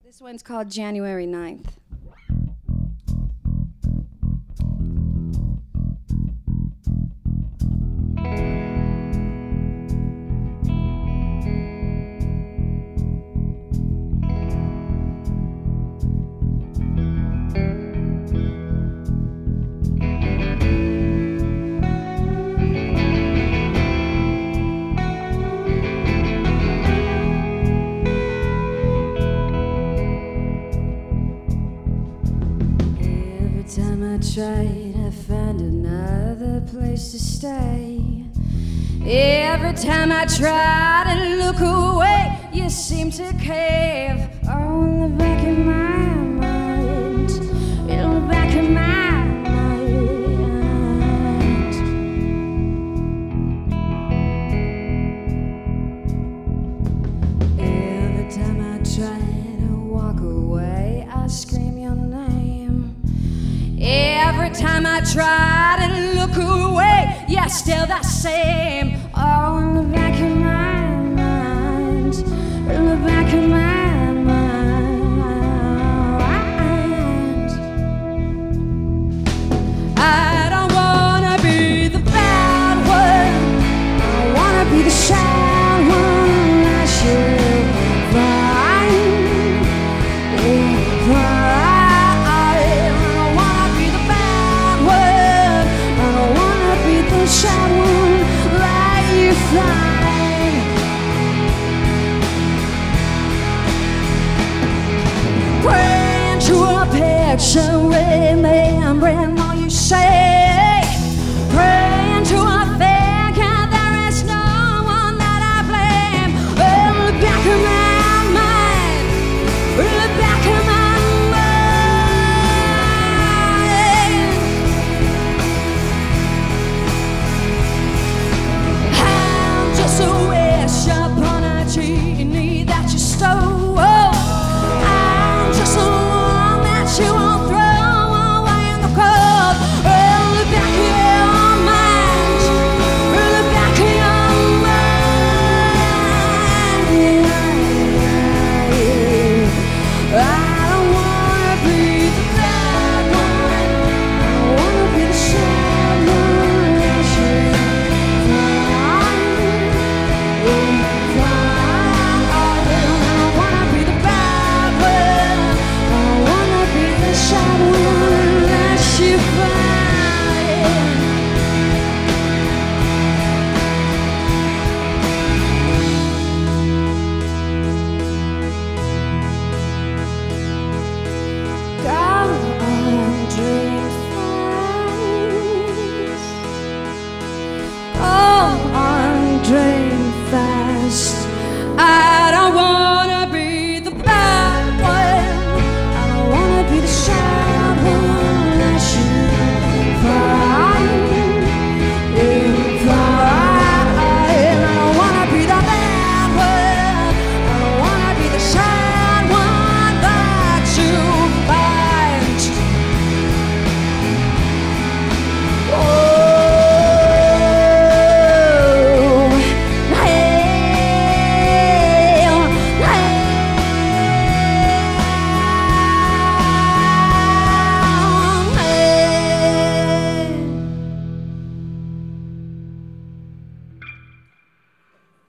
This one's called January 9th. Try to find another place to stay. Every time I try to look away, you seem to cave. Oh, in the back of my mind, in the back of my mind. Every time I try to walk away, I scream your name. Every time I try to look away, you're still the same. Oh, in the back of my mind, in the back of my mind. I don't wanna be the bad one, I wanna be the sad one. I should find sad one that you find. Praying to a picture, remembering all you said.